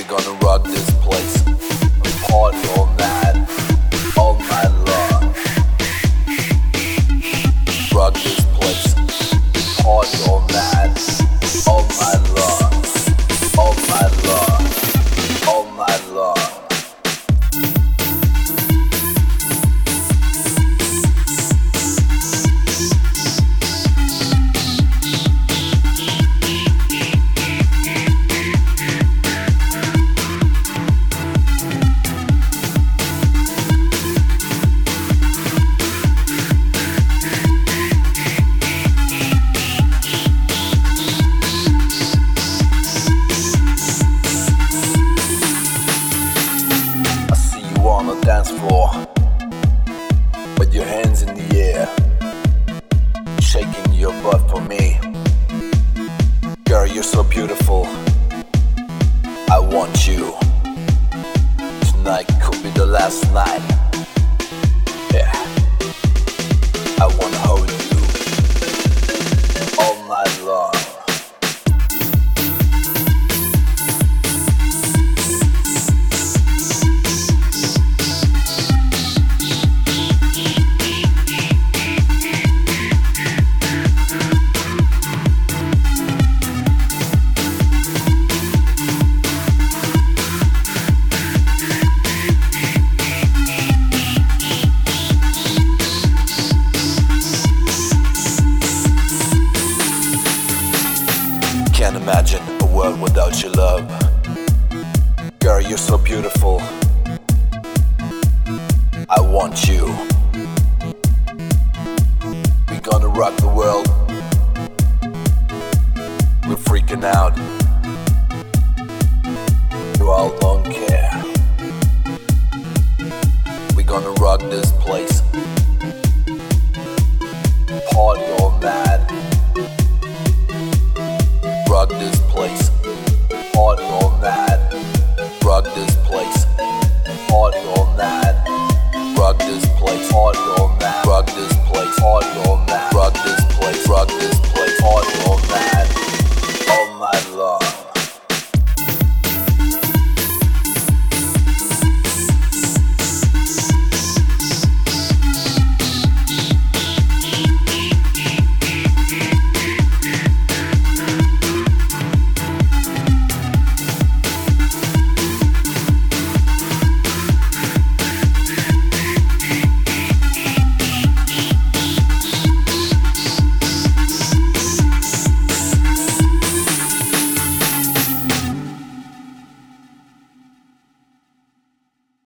gonna rock this place, party all night long. Rock this place, party all night long, all night long, all night long. On the dance floor with your hands in the air, shaking your butt for me. Girl, you're so beautiful, I want you. Tonight could be the last night.